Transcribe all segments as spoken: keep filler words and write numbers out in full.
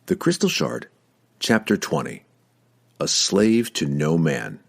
The Crystal Shard, Chapter twenty. A Slave to No Man.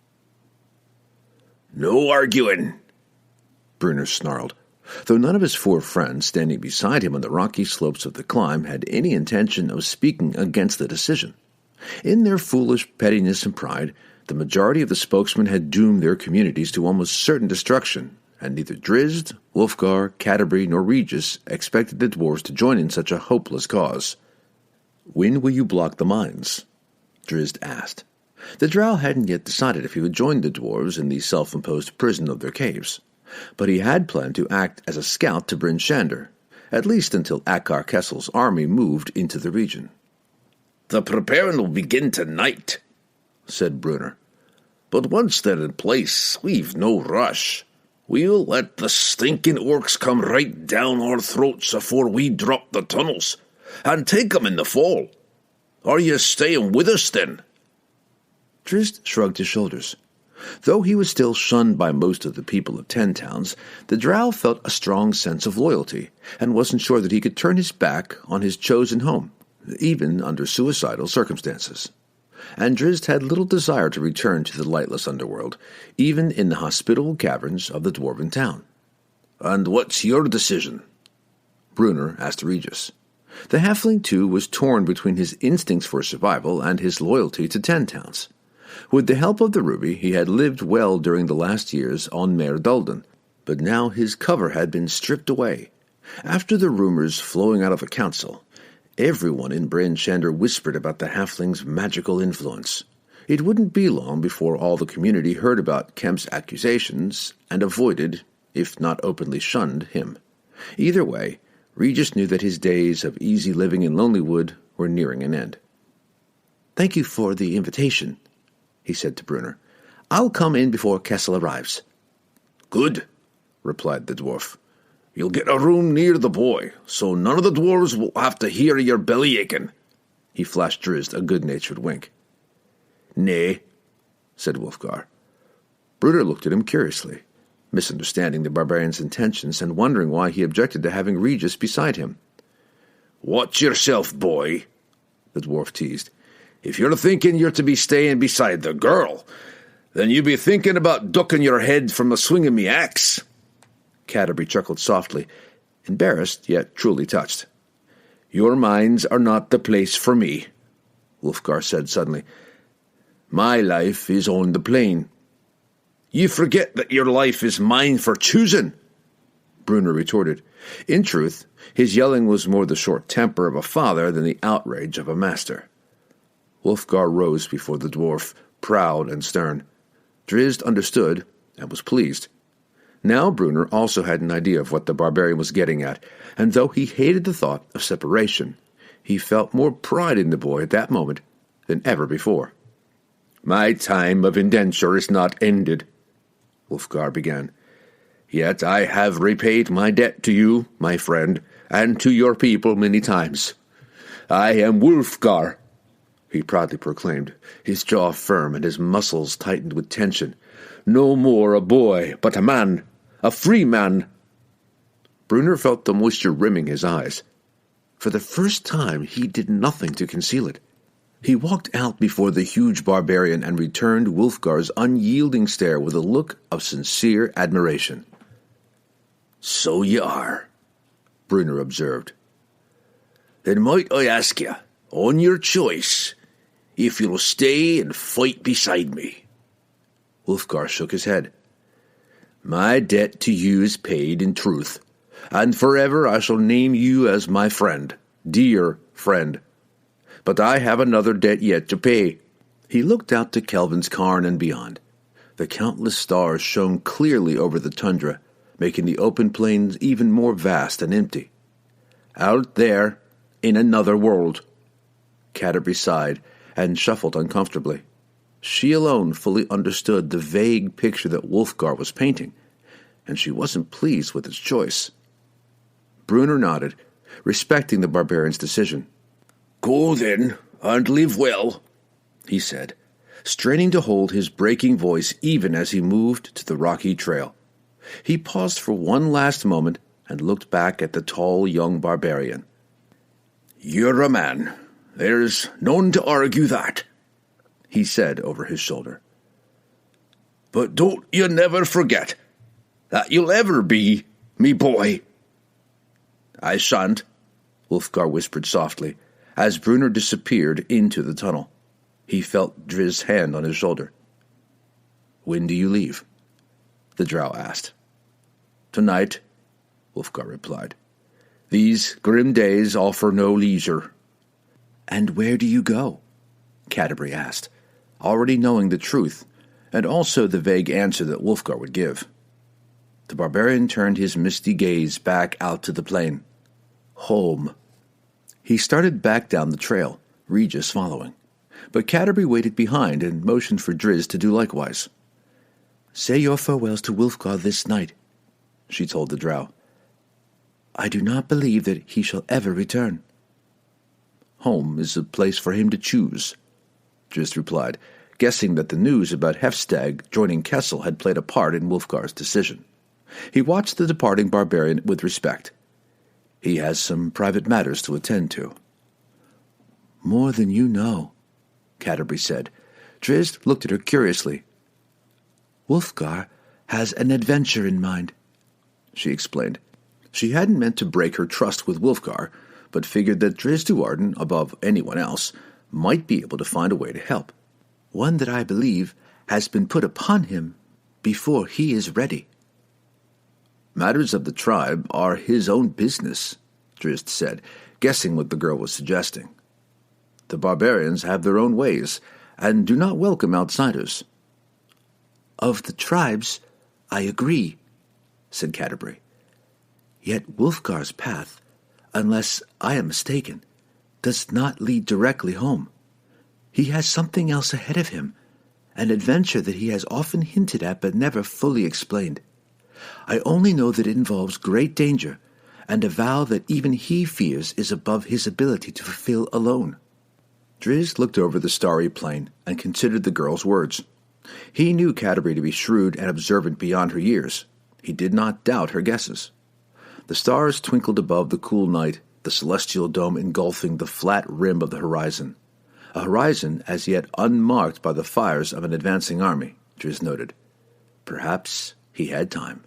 "No arguing," Brunner snarled, though none of his four friends standing beside him on the rocky slopes of the climb had any intention of speaking against the decision. In their foolish pettiness and pride, the majority of the spokesmen had doomed their communities to almost certain destruction, and neither Drizzt, Wulfgar, Catti-brie, nor Regis expected the dwarves to join in such a hopeless cause. "When will you block the mines?" Drizzt asked. The drow hadn't yet decided if he would join the dwarves in the self-imposed prison of their caves, but he had planned to act as a scout to Bryn Shander, at least until Akar Kessel's army moved into the region. "The preparing will begin tonight," said Brunner. "But once they're in place, we've no rush. We'll let the stinking orcs come right down our throats afore we drop the tunnels, and take 'em in the fall. Are you staying with us, then?" Drizzt shrugged his shoulders. Though he was still shunned by most of the people of Ten Towns, the drow felt a strong sense of loyalty, and wasn't sure that he could turn his back on his chosen home, even under suicidal circumstances. And Drizzt had little desire to return to the lightless underworld, even in the hospitable caverns of the dwarven town. "And what's your decision?" Brunner asked Regis. The halfling, too, was torn between his instincts for survival and his loyalty to Ten Towns. With the help of the ruby, he had lived well during the last years on Mare Duldan, but now his cover had been stripped away. After the rumors flowing out of the council, everyone in Bryn Shander whispered about the halfling's magical influence. It wouldn't be long before all the community heard about Kemp's accusations and avoided, if not openly shunned, him. Either way, Regis knew that his days of easy living in Lonelywood were nearing an end. "Thank you for the invitation," he said to Brunner. "I'll come in before Kessel arrives." "Good," replied the dwarf. "You'll get a room near the boy, so none of the dwarves will have to hear your belly aching." He flashed Drizzt a good-natured wink. "Nay," said Wulfgar. Brunner looked at him curiously, misunderstanding the barbarian's intentions and wondering why he objected to having Regis beside him. "Watch yourself, boy," the dwarf teased. "If you're thinking you're to be staying beside the girl, then you be thinking about ducking your head from the swing of me axe." Catti-brie chuckled softly, embarrassed yet truly touched. "Your mines are not the place for me," Wulfgar said suddenly. "My life is on the plain." "You forget that your life is mine for choosing," Brunner retorted. In truth, his yelling was more the short temper of a father than the outrage of a master. Wulfgar rose before the dwarf, proud and stern. Drizzt understood and was pleased. Now Brunner also had an idea of what the barbarian was getting at, and though he hated the thought of separation, he felt more pride in the boy at that moment than ever before. "My time of indenture is not ended," Wulfgar began. "Yet I have repaid my debt to you, my friend, and to your people many times. I am Wulfgar," he proudly proclaimed, his jaw firm and his muscles tightened with tension. "No more a boy, but a man, a free man." Brunner felt the moisture rimming his eyes. For the first time he did nothing to conceal it. He walked out before the huge barbarian and returned Wulfgar's unyielding stare with a look of sincere admiration. "So ye are," Brunner observed. "Then might I ask ye, on your choice, if you'll stay and fight beside me?" Wulfgar shook his head. "My debt to you is paid in truth, and forever I shall name you as my friend, dear friend. But I have another debt yet to pay." He looked out to Kelvin's Cairn and beyond. The countless stars shone clearly over the tundra, making the open plains even more vast and empty. "Out there, in another world." Catti-brie sighed and shuffled uncomfortably. She alone fully understood the vague picture that Wulfgar was painting, and she wasn't pleased with its choice. Brunner nodded, respecting the barbarian's decision. "Go then, and live well," he said, straining to hold his breaking voice even as he moved to the rocky trail. He paused for one last moment and looked back at the tall young barbarian. "You're a man, There's none to argue that, he said over his shoulder. But don't you never forget that you'll ever be me boy. I shan't, Wulfgar whispered softly, as Brunner disappeared into the tunnel. He felt Drizzt's hand on his shoulder. When do you leave? The drow asked. Tonight, Wulfgar replied. These grim days offer no leisure. And where do you go? Canterbury asked, already knowing the truth, and also the vague answer that Wulfgar would give. The barbarian turned his misty gaze back out to the plain. Home. He started back down the trail, Regis following. But Canterbury waited behind and motioned for Drizzt to do likewise. Say your farewells to Wulfgar this night, she told the drow. I do not believe that he shall ever return. Home is a place for him to choose, Drizzt replied, guessing that the news about Hefstag joining Kessel had played a part in Wulfgar's decision. He watched the departing barbarian with respect. He has some private matters to attend to. More than you know, Canterbury said. Drizzt looked at her curiously. Wulfgar has an adventure in mind, she explained. She hadn't meant to break her trust with Wulfgar, but figured that Drizzt Do'Urden, above anyone else, might be able to find a way to help. One that I believe has been put upon him before he is ready. Matters of the tribe are his own business, Drizzt said, guessing what the girl was suggesting. The barbarians have their own ways, and do not welcome outsiders. Of the tribes, I agree, said Canterbury. Yet Wulfgar's path, unless I am mistaken, does not lead directly home. He has something else ahead of him, an adventure that he has often hinted at but never fully explained. I only know that it involves great danger, and a vow that even he fears is above his ability to fulfill alone. Drizzt looked over the starry plain and considered the girl's words. He knew Canterbury to be shrewd and observant beyond her years. He did not doubt her guesses. The stars twinkled above the cool night, the celestial dome engulfing the flat rim of the horizon. A horizon as yet unmarked by the fires of an advancing army, Drizzt noted. Perhaps he had time.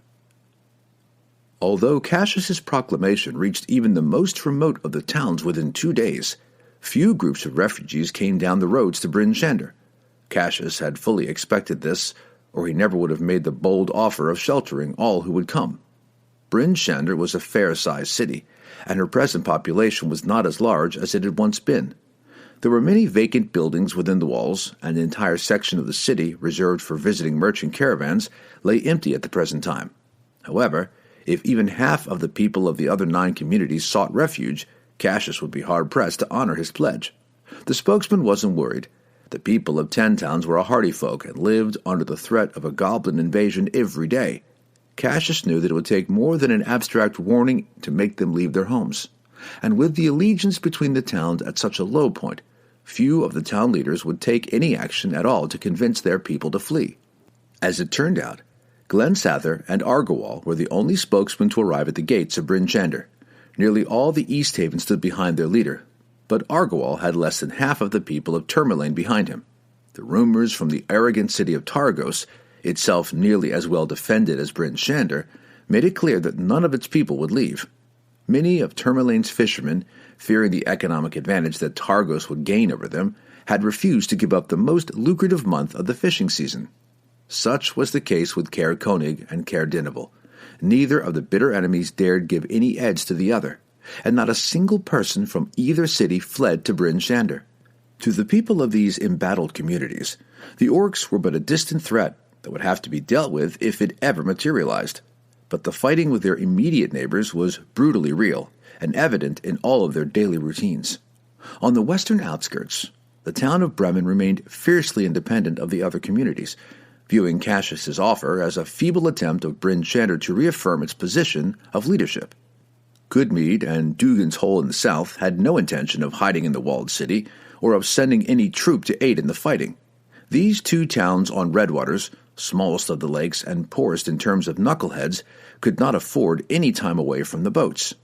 Although Cassius's proclamation reached even the most remote of the towns within two days, few groups of refugees came down the roads to Bryn Shander. Cassius had fully expected this, or he never would have made the bold offer of sheltering all who would come. Bryn Shander was a fair-sized city, and her present population was not as large as it had once been. There were many vacant buildings within the walls, and an entire section of the city reserved for visiting merchant caravans lay empty at the present time. However, if even half of the people of the other nine communities sought refuge, Cassius would be hard-pressed to honor his pledge. The spokesman wasn't worried. The people of Ten Towns were a hardy folk and lived under the threat of a goblin invasion every day. Cassius knew that it would take more than an abstract warning to make them leave their homes. And with the allegiance between the towns at such a low point, few of the town leaders would take any action at all to convince their people to flee. As it turned out, Glensather and Argowal were the only spokesmen to arrive at the gates of Bryn Shander. Nearly all the East Haven stood behind their leader, but Argowal had less than half of the people of Tourmaline behind him. The rumors from the arrogant city of Targos, itself nearly as well defended as Bryn Shander, made it clear that none of its people would leave. Many of Tourmaline's fishermen, fearing the economic advantage that Targos would gain over them, had refused to give up the most lucrative month of the fishing season. Such was the case with Caer Konig and Caer Dineval. Neither of the bitter enemies dared give any edge to the other, and not a single person from either city fled to Bryn Shander. To the people of these embattled communities, the orcs were but a distant threat that would have to be dealt with if it ever materialized. But the fighting with their immediate neighbors was brutally real and evident in all of their daily routines. On the western outskirts, the town of Bremen remained fiercely independent of the other communities, viewing Cassius's offer as a feeble attempt of Bryn Shander to reaffirm its position of leadership. Goodmead and Dugan's Hole in the south had no intention of hiding in the walled city or of sending any troop to aid in the fighting. These two towns on Redwaters, smallest of the lakes and poorest in terms of knuckleheads, could not afford any time away from the boats.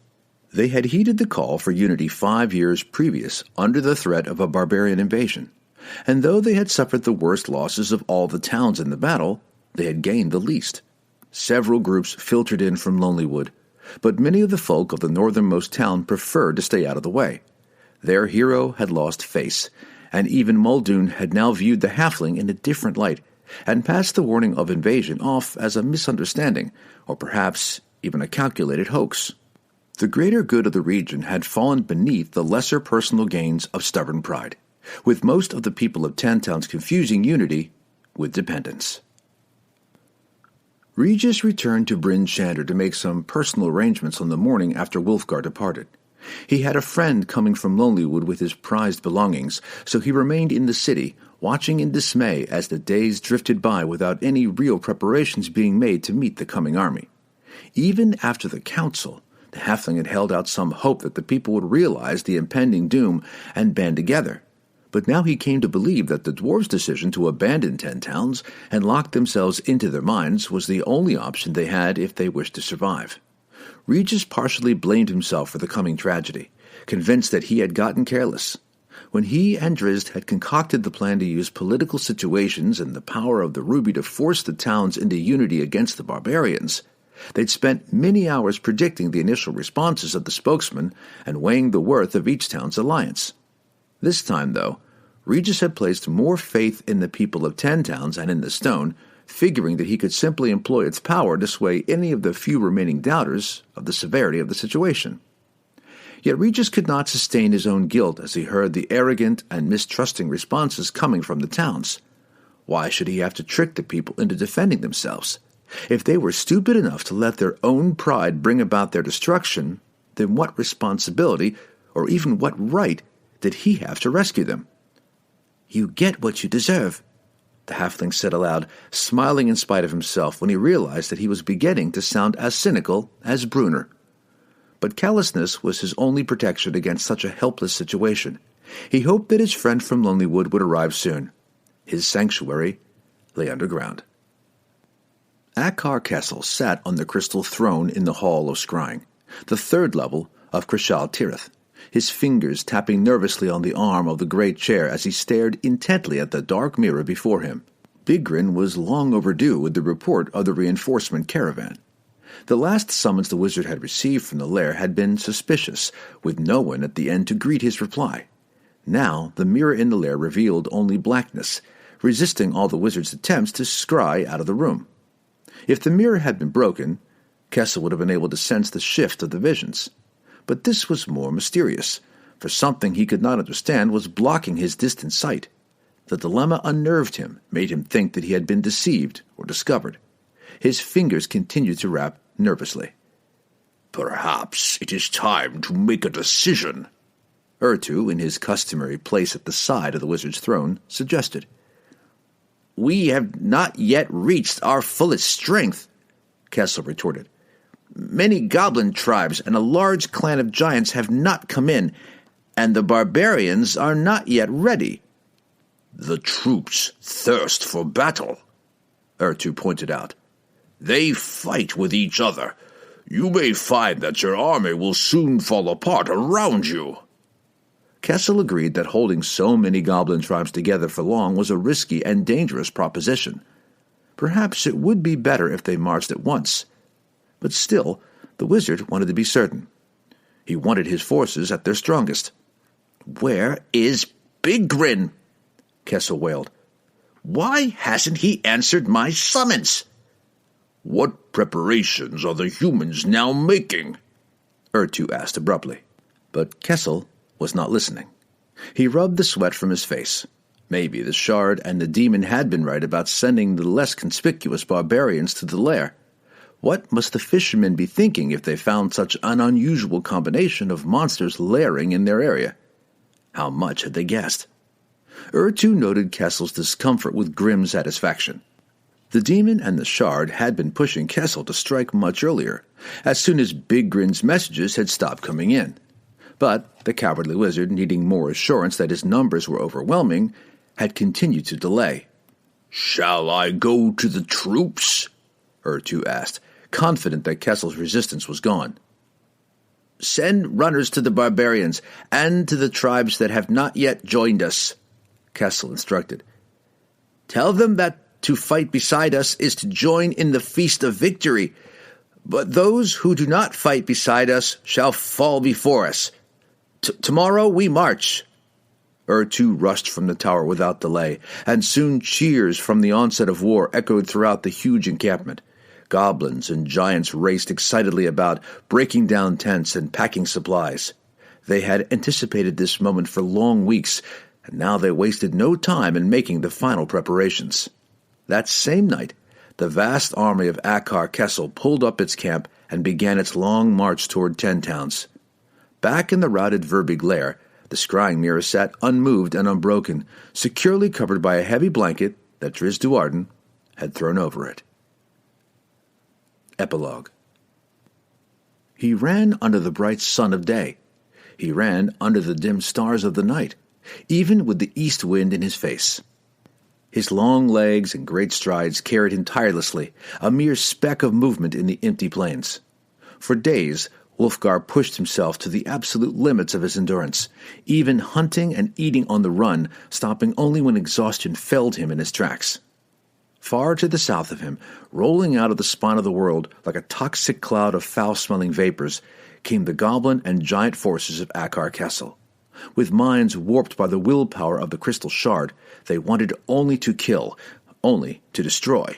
They had heeded the call for unity five years previous under the threat of a barbarian invasion, and though they had suffered the worst losses of all the towns in the battle, they had gained the least. Several groups filtered in from Lonelywood, but many of the folk of the northernmost town preferred to stay out of the way. Their hero had lost face, and even Muldoon had now viewed the halfling in a different light, and passed the warning of invasion off as a misunderstanding, or perhaps even a calculated hoax. The greater good of the region had fallen beneath the lesser personal gains of stubborn pride, with most of the people of Ten Towns confusing unity with dependence. Regis returned to Bryn Shander to make some personal arrangements on the morning after Wulfgar departed. He had a friend coming from Lonelywood with his prized belongings, so he remained in the city, watching in dismay as the days drifted by without any real preparations being made to meet the coming army. Even after the council, the halfling had held out some hope that the people would realize the impending doom and band together. But now he came to believe that the dwarves' decision to abandon Ten Towns and lock themselves into their mines was the only option they had if they wished to survive. Regis partially blamed himself for the coming tragedy, convinced that he had gotten careless. When he and Drizzt had concocted the plan to use political situations and the power of the ruby to force the towns into unity against the barbarians, they'd spent many hours predicting the initial responses of the spokesman and weighing the worth of each town's alliance. This time, though, Regis had placed more faith in the people of Ten Towns and in the stone, figuring that he could simply employ its power to sway any of the few remaining doubters of the severity of the situation. Yet Regis could not sustain his own guilt as he heard the arrogant and mistrusting responses coming from the towns. Why should he have to trick the people into defending themselves? If they were stupid enough to let their own pride bring about their destruction, then what responsibility, or even what right, did he have to rescue them? "You get what you deserve," the halfling said aloud, smiling in spite of himself when he realized that he was beginning to sound as cynical as Brunner. But callousness was his only protection against such a helpless situation. He hoped that his friend from Lonelywood would arrive soon. His sanctuary lay underground. Akar Kessel sat on the crystal throne in the Hall of Scrying, the third level of Krishal Tirith, his fingers tapping nervously on the arm of the great chair as he stared intently at the dark mirror before him. Bigrin was long overdue with the report of the reinforcement caravan. The last summons the wizard had received from the lair had been suspicious, with no one at the end to greet his reply. Now the mirror in the lair revealed only blackness, resisting all the wizard's attempts to scry out of the room. If the mirror had been broken, Kessel would have been able to sense the shift of the visions. But this was more mysterious, for something he could not understand was blocking his distant sight. The dilemma unnerved him, made him think that he had been deceived or discovered. His fingers continued to rap nervously. "Perhaps it is time to make a decision," Ertu, in his customary place at the side of the wizard's throne, suggested. "We have not yet reached our fullest strength," Kessel retorted. "Many goblin tribes and a large clan of giants have not come in, and the barbarians are not yet ready." "The troops thirst for battle," Ertu pointed out. "They fight with each other. You may find that your army will soon fall apart around you." Kessel agreed that holding so many goblin tribes together for long was a risky and dangerous proposition. Perhaps it would be better if they marched at once. But still, the wizard wanted to be certain. He wanted his forces at their strongest. "Where is Bigrin?" Kessel wailed. "Why hasn't he answered my summons?" "What preparations are the humans now making?" Ertu asked abruptly. But Kessel was not listening. He rubbed the sweat from his face. Maybe the shard and the demon had been right about sending the less conspicuous barbarians to the lair. What must the fishermen be thinking if they found such an unusual combination of monsters lairing in their area? How much had they guessed? Ertu noted Kessel's discomfort with grim satisfaction. The demon and the shard had been pushing Kessel to strike much earlier, as soon as Biggrin's messages had stopped coming in. But the cowardly wizard, needing more assurance that his numbers were overwhelming, had continued to delay. "Shall I go to the troops?" Ertu asked, confident that Kessel's resistance was gone. Send runners to the barbarians, and to the tribes that have not yet joined us, Kessel instructed. Tell them that to fight beside us is to join in the feast of victory, but those who do not fight beside us shall fall before us. T- tomorrow we march. Ur too rushed from the tower without delay, and soon cheers from the onset of war echoed throughout the huge encampment. Goblins and giants raced excitedly about, breaking down tents and packing supplies. They had anticipated this moment for long weeks, and now they wasted no time in making the final preparations. That same night, the vast army of Akar Kessel pulled up its camp and began its long march toward Ten Towns. Back in the routed Verbeeg lair, the scrying mirror sat unmoved and unbroken, securely covered by a heavy blanket that Drizzt Do'Urden had thrown over it. Epilogue. He ran under the bright sun of day. He ran under the dim stars of the night, even with the east wind in his face. His long legs and great strides carried him tirelessly, a mere speck of movement in the empty plains. For days, Wulfgar pushed himself to the absolute limits of his endurance, even hunting and eating on the run, stopping only when exhaustion felled him in his tracks. Far to the south of him, rolling out of the spine of the world like a toxic cloud of foul-smelling vapors, came the goblin and giant forces of Akar Kessel. With minds warped by the willpower of the crystal shard, they wanted only to kill, only to destroy,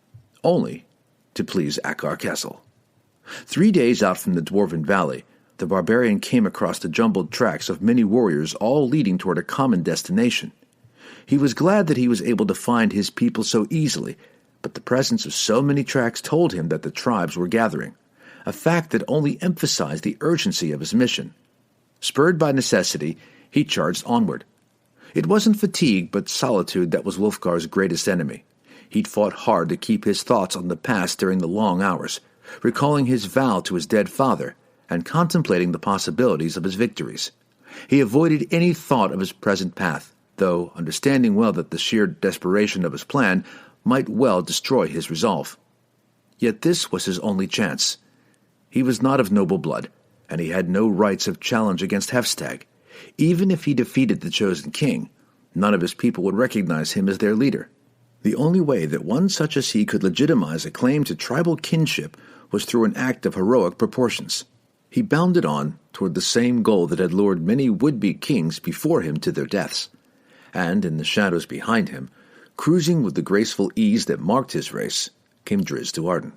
only to please Akar Kessel. Three days out from the Dwarven Valley, the barbarian came across the jumbled tracks of many warriors all leading toward a common destination. He was glad that he was able to find his people so easily, but the presence of so many tracks told him that the tribes were gathering, a fact that only emphasized the urgency of his mission. Spurred by necessity, he charged onward. It wasn't fatigue, but solitude that was Wulfgar's greatest enemy. He'd fought hard to keep his thoughts on the past during the long hours, recalling his vow to his dead father and contemplating the possibilities of his victories. He avoided any thought of his present path, though understanding well that the sheer desperation of his plan might well destroy his resolve. Yet this was his only chance. He was not of noble blood, and he had no rights of challenge against Hefstag. Even if he defeated the chosen king, none of his people would recognize him as their leader. The only way that one such as he could legitimize a claim to tribal kinship was through an act of heroic proportions. He bounded on toward the same goal that had lured many would-be kings before him to their deaths. And in the shadows behind him, cruising with the graceful ease that marked his race, came Drizzt Do'Urden.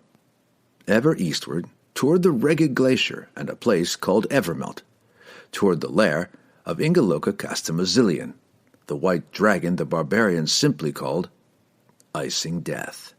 Ever eastward, toward the Reged Glacier and a place called Evermelt, toward the lair of Ingaloka Castamazillion, the white dragon the barbarians simply called Icing Death.